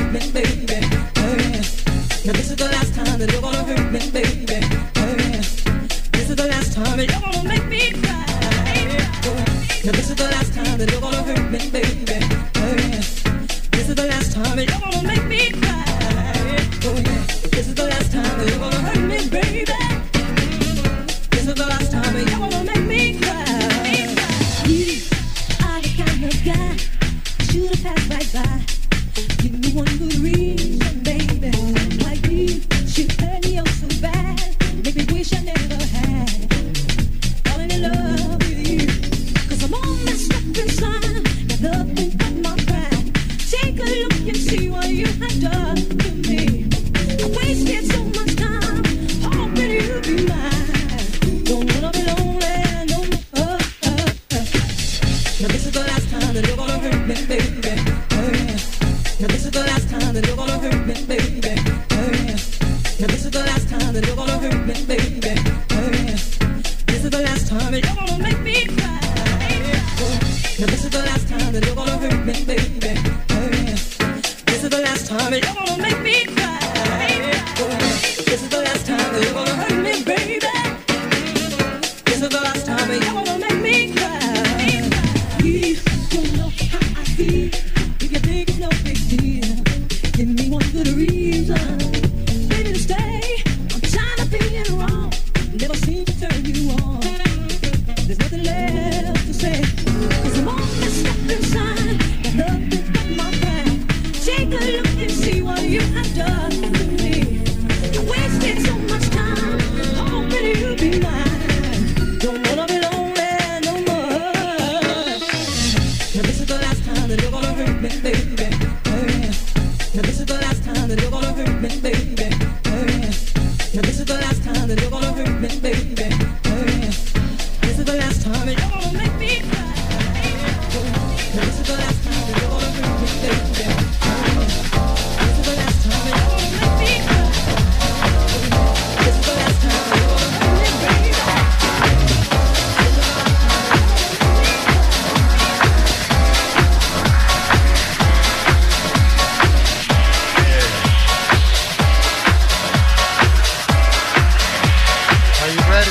hurt me, baby. Oh yeah. Now this is the last time that you're gonna hurt me, baby. Oh yeah. This is the last time that you're gonna make me cry. Oh, now this is the last time that you're gonna hurt me, baby. Oh yeah. This is the last time that you're gonna make me cry. Oh yeah. This is the last time that you're gonna hurt me, baby. This is the last time that you're gonna make me cry. You are the kind of guy should have passed right by. Give me one good reason, baby, why you should hurt me oh so bad. Make me wish I never had falling in love with you. 'Cause I'm all messed up inside, got nothing but my pride. Take a look and see what you have done to me. I wasted so much time hoping you'd be mine. Don't wanna be lonely no more. Now this is the last time that you're gonna hurt me, baby. Oh yeah. Now this is the last time that you're gonna hurt me, baby. Oh yeah. Now this is the last time that you're gonna hurt me, baby. Oh yeah. This is the last time that you're gonna make me cry. Oh, now this is the last time that you're gonna hurt me, baby. Oh yeah. This is the last time that you're gonna make me cry. Oh yeah. This is the last time that you're gonna hurt me, baby. This is the last time that you're gonna make me cry. You don't know how I feel. If you think it's no big deal, give me one good reason, baby, to stay. I'm tired of being wrong, never seem to turn you on. There's nothing left to say, 'cause I'm all messed up inside, got nothing but my pride. Take a look and see what you have done to me. I wasted so much time hoping you'd be mine. Don't wanna be lonely no more. Now this is the last time that you're gonna hurt me, baby. Oh yeah. Now this is the last time that you're gonna hurt me, baby. Oh yeah. Now this is the last time that you're gonna hurt me, baby. Oh yeah. This is the last time that you're gonna make me cry. Oh, now this is the last time that you're gonna hurt me, baby. Oh yeah. This is the last time that you're gonna make me cry. Oh yeah. This is the last time that you're gonna hurt me, baby. Are you ready?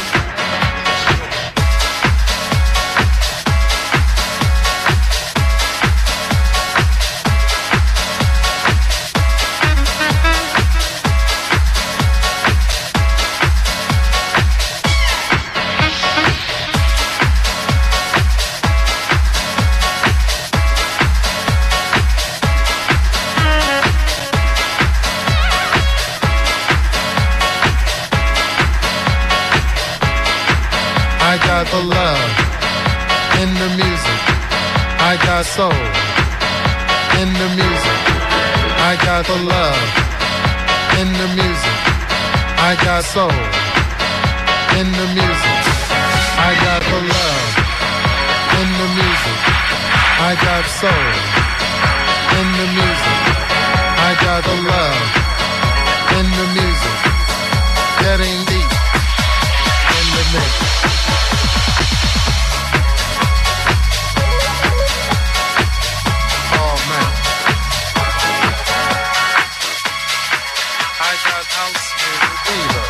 I got the love in the music. I got soul in the music. I got the love in the music. I got soul in the music. I got the love in the music. I got soul in the music. I got the love in the music. Getting deep in the mix. Oh man, I got house music fever.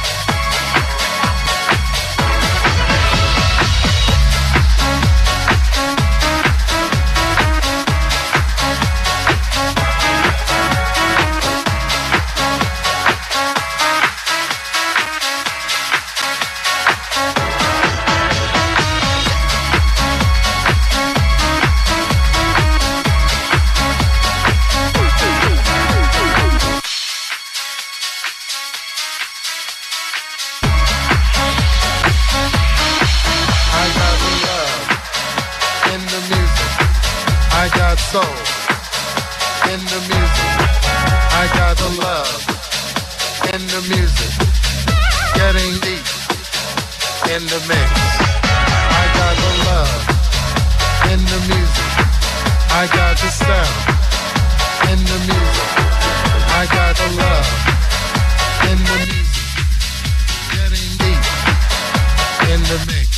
I got soul in the music. I got the love in the music. Getting deep in the mix. I got the love in the music. I got the sound in the music. I got the love in the music. Getting deep in the mix.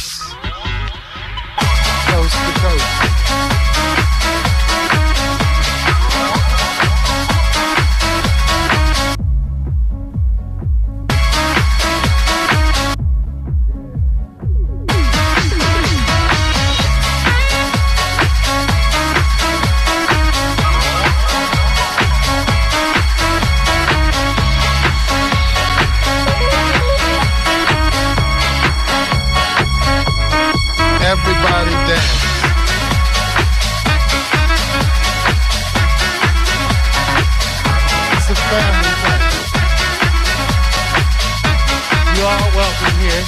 Coast to coast. family place. You are welcome here.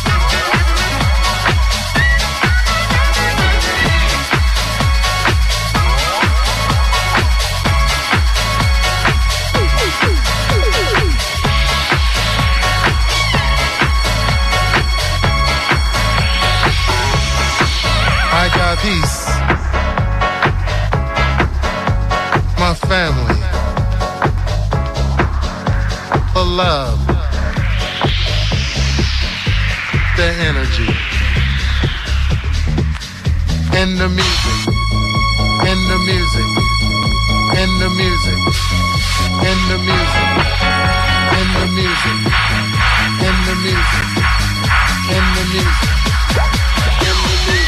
I got peace. My family. The love. The energy. In the music. In the music. In the music. In the music. In the music. In the music. In the music. In the music.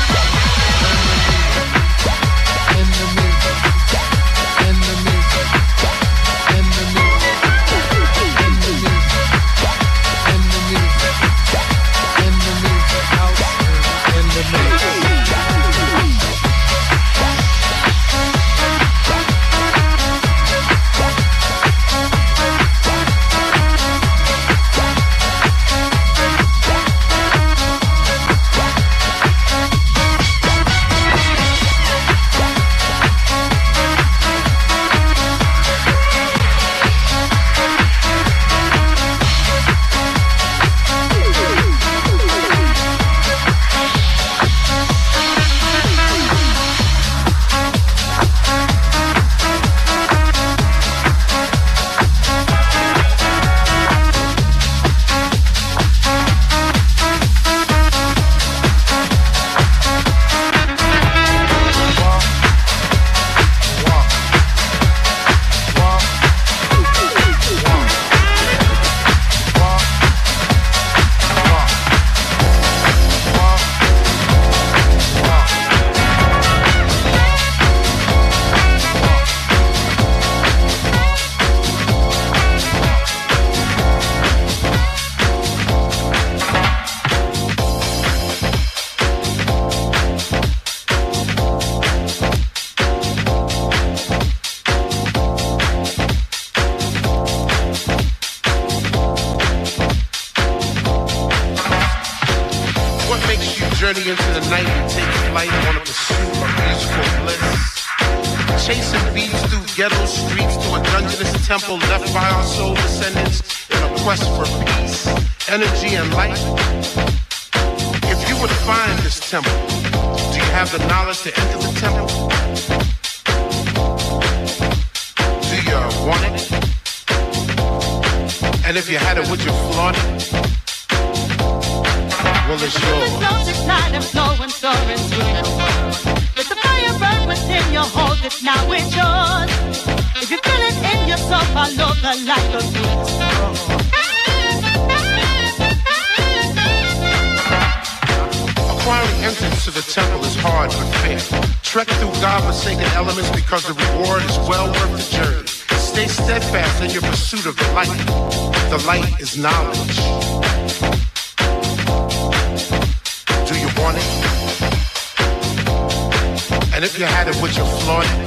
Journey into the night and take flight on a pursuit of musical bliss. Chasing beats through ghetto streets to a dungeonous temple left by our soul descendants in a quest for peace, energy, and light. If you were to find this temple, do you have the knowledge to enter the temple? Do you want it? And if you had it, would you flaunt it? Well, it's yours. The flows decline and flow and soaring through the world. Let the fire burn within you, hold it, now it's yours. If you feel it in your soul, follow the light of its Acquiring entrance to the temple is hard but fair. Trek through God-forsaken elements because the reward is well worth the journey. Stay steadfast in your pursuit of the light. The light is knowledge. Do you want it? And if you had it, would you flaunt it?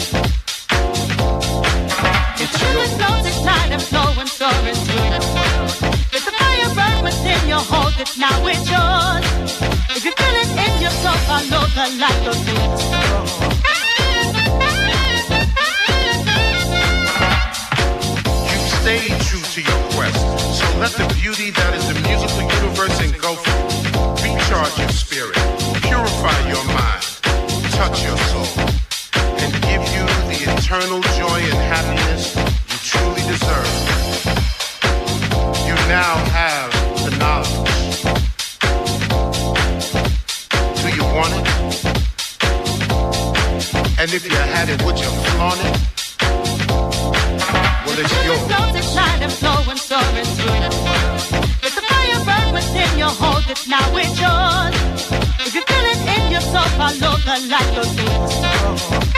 It's yours. The flows decline and flow and soaring through the world. Let the fire burn within you, hold it, now it's yours. If you feel it in your soul, follow the light of its Stay true to your quest. So let the beauty that is the musical universe engulf you. Recharge your spirit, purify your mind, touch your soul, and give you the eternal joy and happiness you truly deserve. You now have the knowledge. Do you want it? And if you had it, would you flaunt it? Well, it's yours. The flows decline and flow and soaring through the world. Let the fire burn within you, hold it, now it's yours. If you feel it in your soul, follow the light of its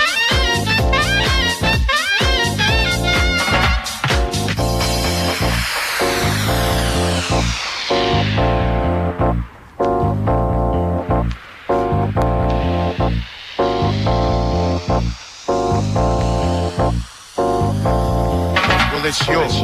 it's yours.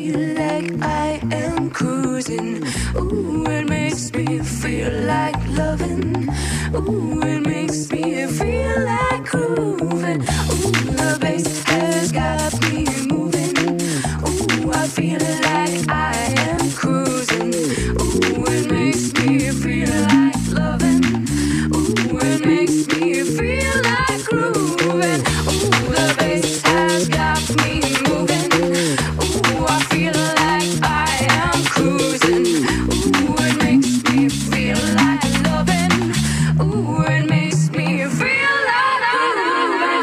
feel like I am cruising. Ooh, it makes me feel like loving. Ooh, it makes me feel like grooving. Ooh, the bass has got me moving. Ooh, I feel like I am cruising. Ooh, it makes me feel like loving. Ooh, it makes me feel like grooving. Ooh, the bass has got me moving. Ooh, I feel like I am cruising. Ooh, it makes me feel like loving. Ooh, it makes me feel like grooving.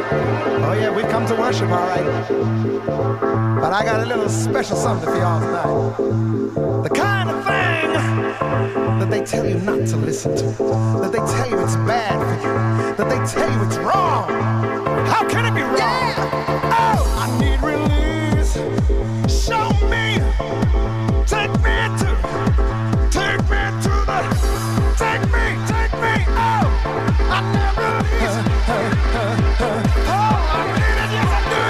Oh yeah, we come to worship, all right. But I got a little special something for y'all tonight. The kind of thing that they tell you not to listen to, that they tell you it's bad for you, that they tell you it's wrong. How can it be wrong? Yeah. Oh, I need release. Show me. Take me to the, take me. Oh, I need release. Oh, I need it, yes I do.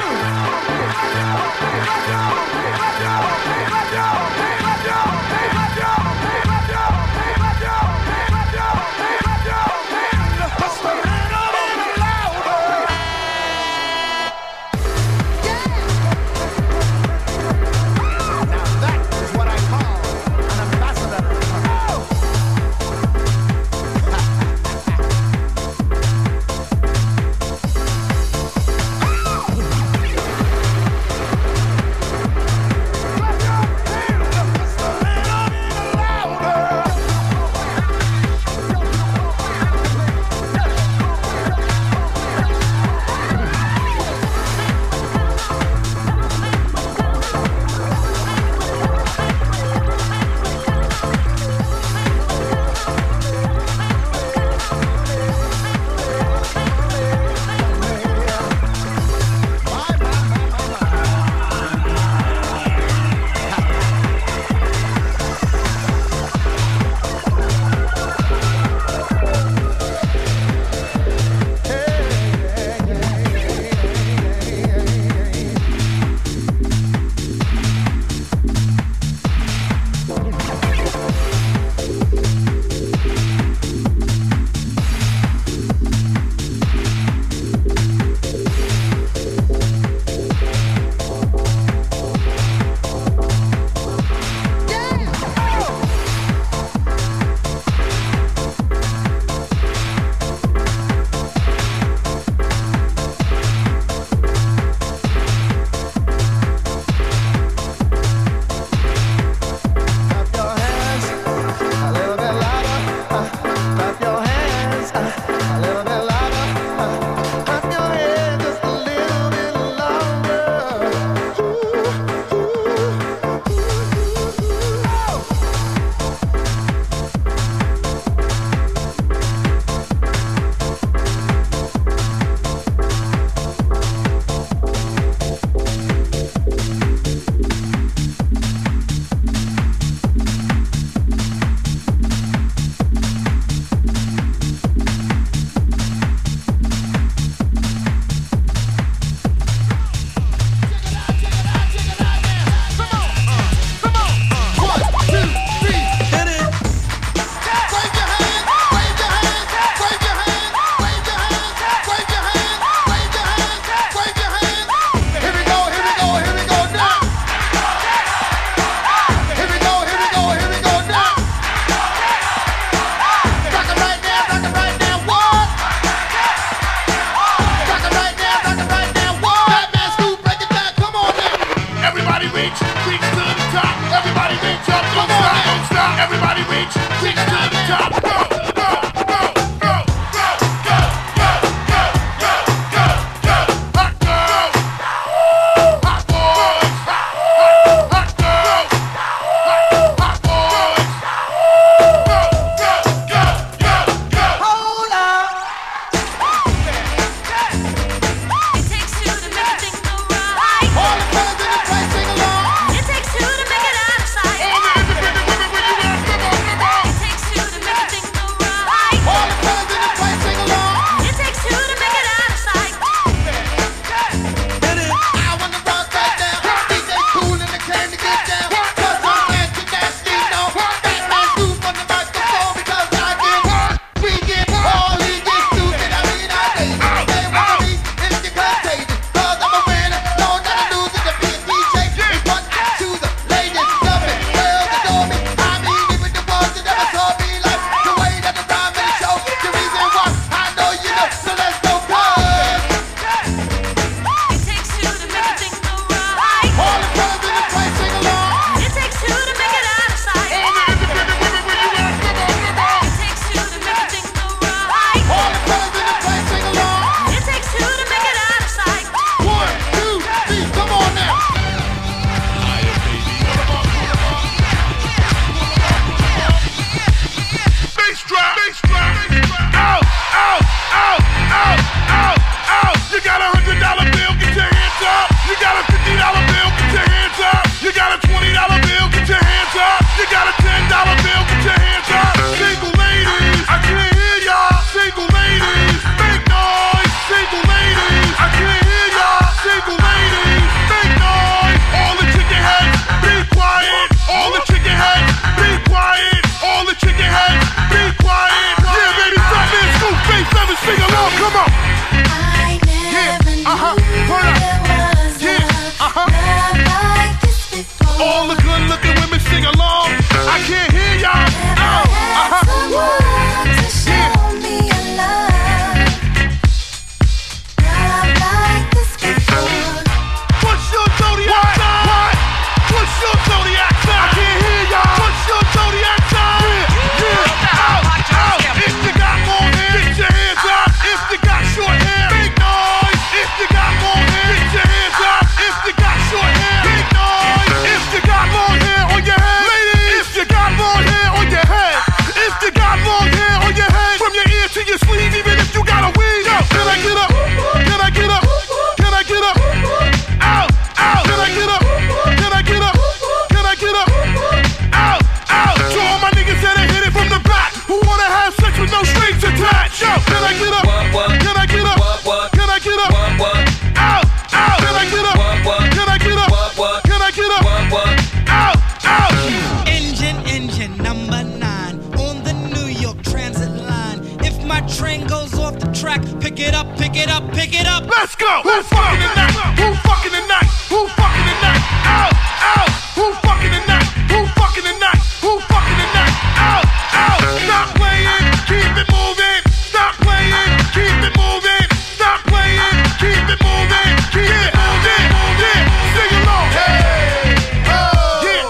go. Who's fucking tonight? Who fucking tonight? Who fucking tonight? Out, out. Who fucking tonight? Who fucking tonight? Who fucking tonight? Out, out. Stop playing, keep it moving. Stop playing, keep it moving. Stop playing, keep it moving. Keep it moving, moving. Sing along. Hey, oh, yeah.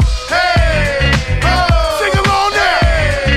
Hey, oh, sing along there. Hey,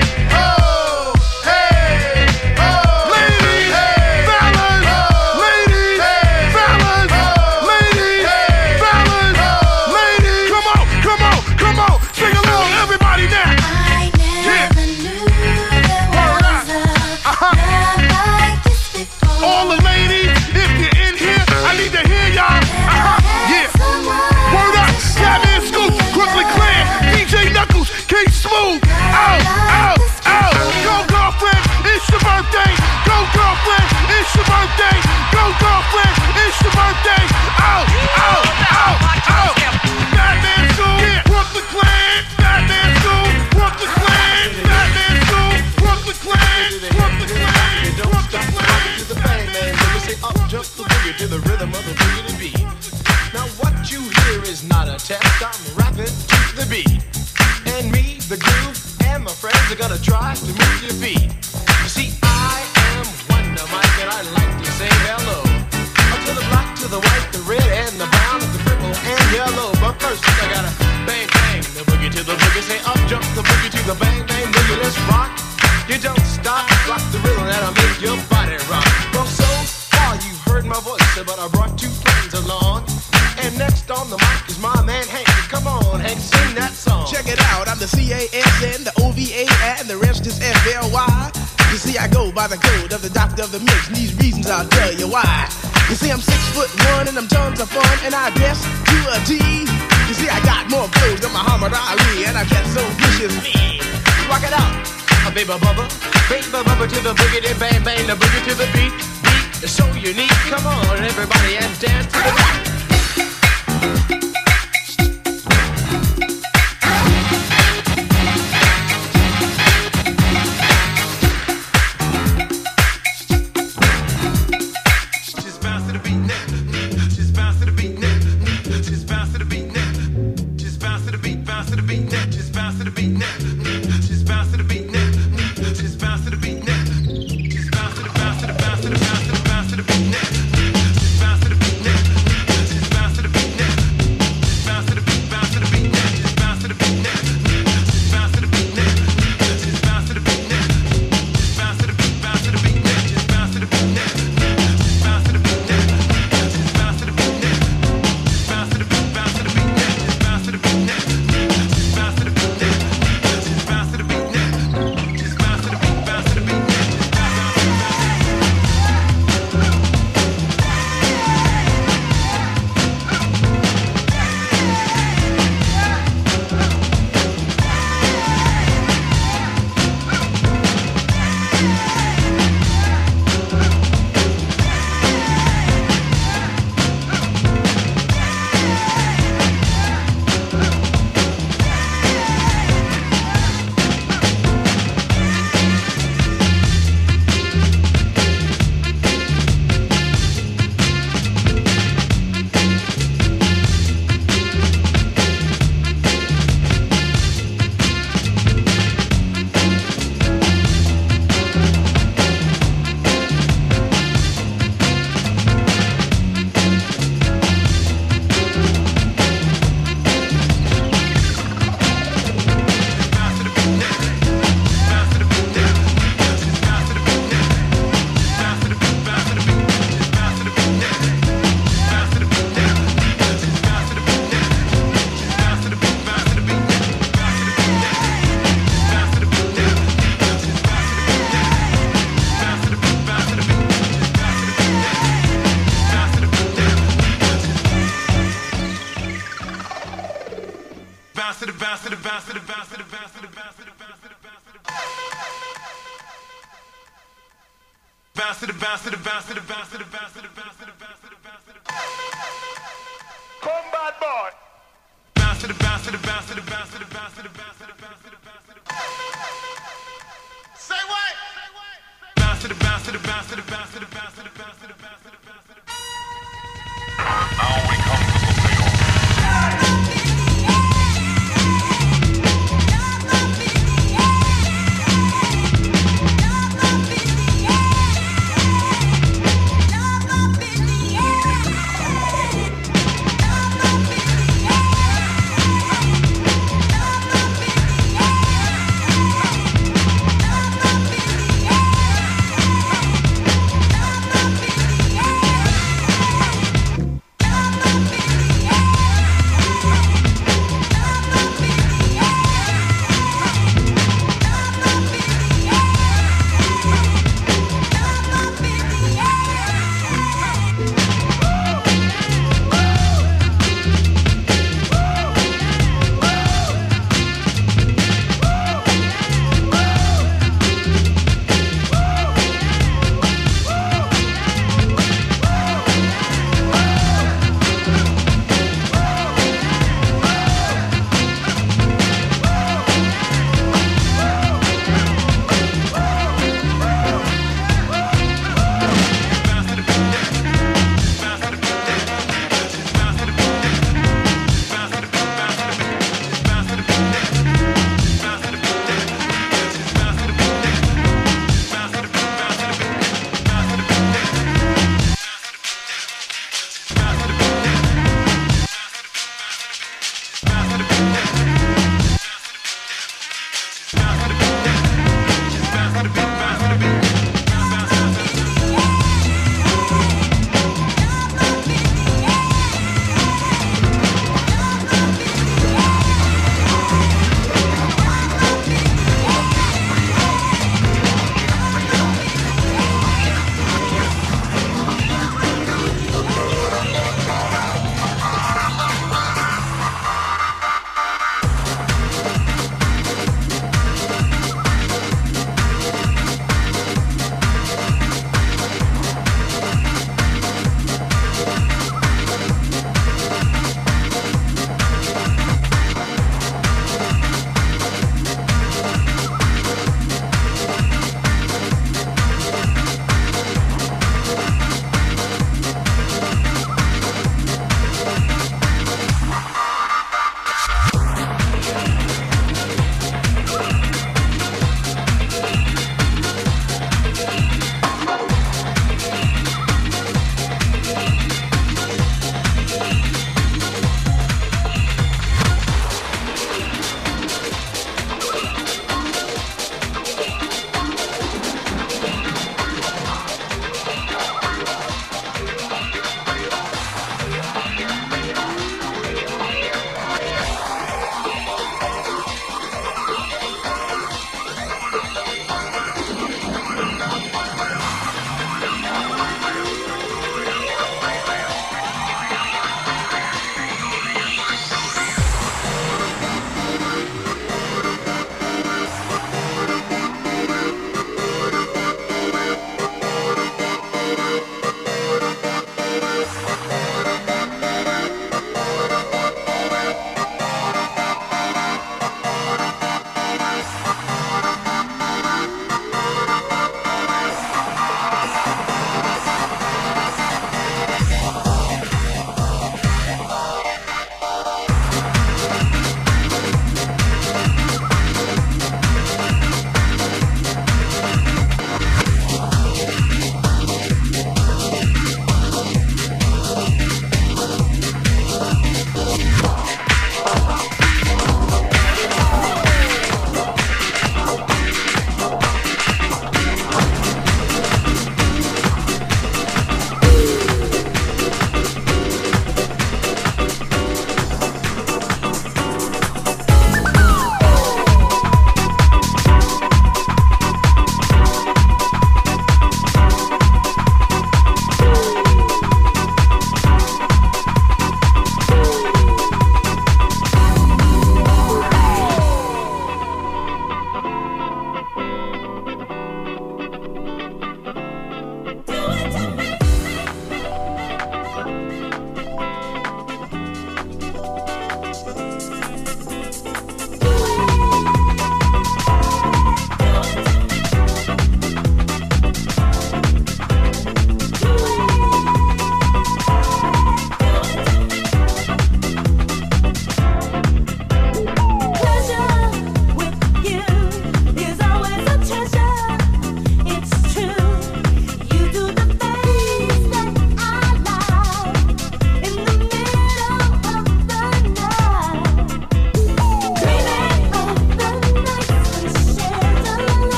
oh, hey, oh, ladies, hey, fellas, oh, ladies, hey, fellas, oh, ladies, hey, fellas, oh, ladies. Come on, come on, come on. Sing along, everybody now. I never knew there was a love like this before. All the ladies, if you're in here, I need to hear y'all. Yeah. Word up, Batman Scoop, Brooklyn Clan, DJ Knuckles, King Smooth. Out, out, out. Go girlfriend, it's your birthday. Go girlfriend, it's your birthday. Go girlfriend, it's your birthday. Out, out, out, out. Batman Scoop, yeah. Brooklyn Clan, Batman Scoop, Brooklyn Clan, Batman Scoop, Brooklyn Clan, Brooklyn Clan, Brooklyn Clan. To the bang, man, let me say up, jump the boogie to the rhythm of the boogie beat. Now what you hear is not a test, I'm rapping to the beat. And me, the groove, and my friends are gonna try to move your feet. You see, I am Wonder Mike, and I like to say hello. Up to the black, to the white, the red, and the brown, the purple, and yellow. But first, I gotta bang, bang, the boogie to the boogie. Say up, jump the boogie to the bang, bang, boogie, let's rock. You don't stop, rock the rhythm that'll make your body rock. Well, so far you've heard my voice, but I brought two friends along. And next on the mic is my man Hank. Come on, Hank, sing that song. Check it out, I'm the CASN, the OVA, and the rest is FLY. You see, I go by the code of the doctor of the mix, and these reasons I'll tell you why. You see, I'm 6'1" and I'm tons of fun, and I guess to a T. You see, I got more clothes than Muhammad Ali, and I get so viciously. Rock it out, baby bubba to the boogie, bang bang, the boogie to the beat. Beat is so unique. Come on, everybody, and dance to the beat. Combat boy. Say what?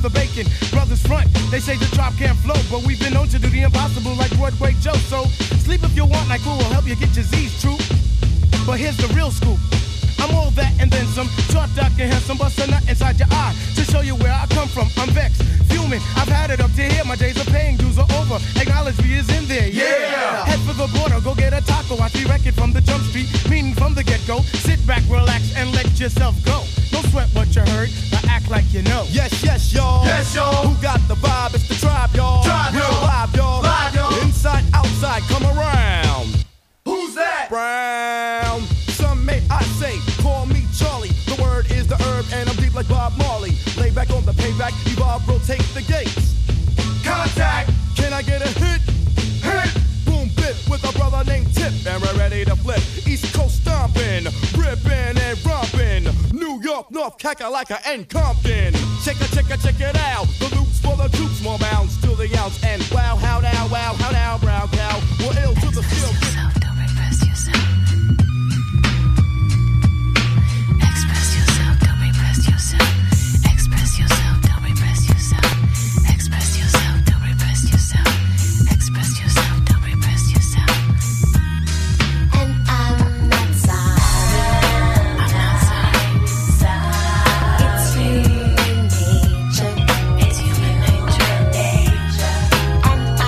the bacon. Brothers front, they say the drop can't flow, but we've been known to do the impossible like Broadway Joe. So sleep if you want, like who will help you get your Z's true. But here's the real scoop. I'm all that and then some. Short, dark, and handsome, bust a nut inside your eye to show you where I come from. I'm vexed, fuming. I've had it up to here. My days of paying dues are over. Acknowledge me is in there. Yeah. Head for the border, go get a taco. I see record from the jump street, meaning from the get-go. Sit back, relax, and let yourself go. Don't sweat what you heard, but act like you know. Yes, yes, y'all. Yes, y'all. Who got the vibe? It's the tribe, y'all. Tribe, y'all. We're live, y'all. Live, y'all. Inside, outside, come around. Who's that? Brown. Some may I say, call me Charlie. The word is the herb, and I'm deep like Bob Marley. Lay back on the payback, evolve, rotate the gates. Contact. Can I get a hit? Hit. Boom, bit with a brother named Tip, and we're ready to flip. East Coast stomping, ripping and romping. New York, North, Kakalaka, and Compton. Check it out. The loops for the troops, more bounds to the ounce. And wow, how now, brown cow. We're ill to the field. Don't repress yourself. Express yourself, don't repress yourself. Express yourself, don't repress yourself. Express yourself, don't repress yourself. Express yourself, don't repress yourself. And I'm not sorry. I'm not sorry. It's human nature. It's human nature. And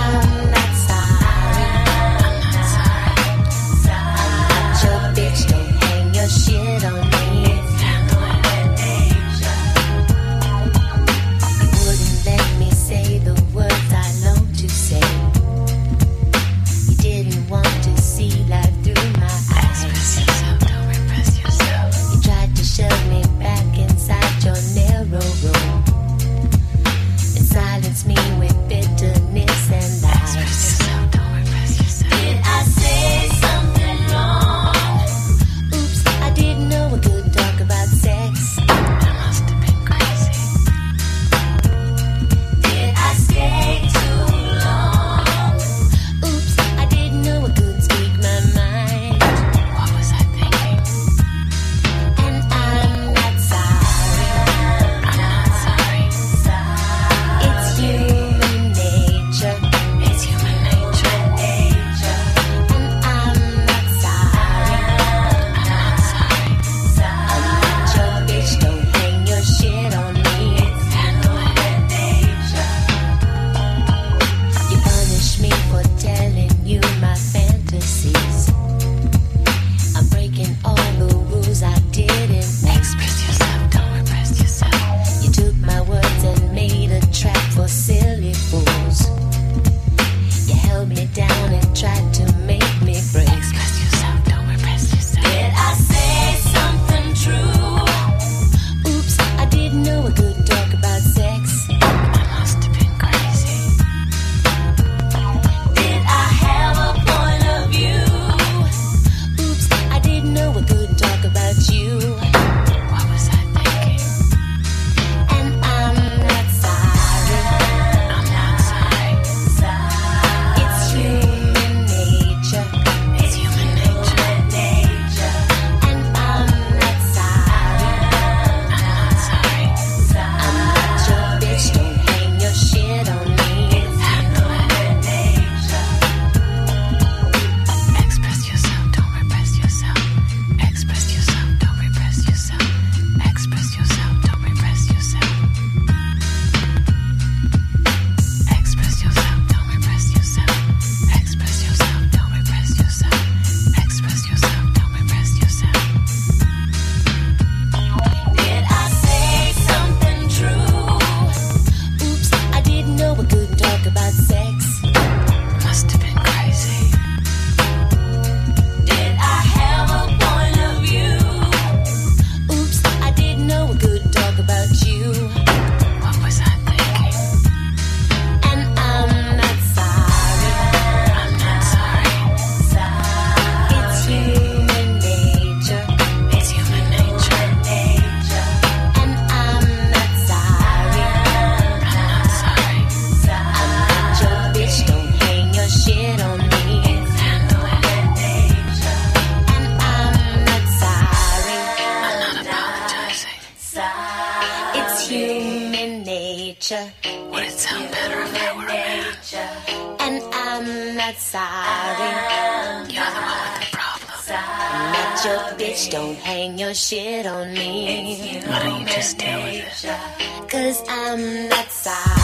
not sorry. You're the one with the problem. I'm not your bitch, don't hang your shit on me. Why don't you just deal with it? 'Cause I'm not sorry.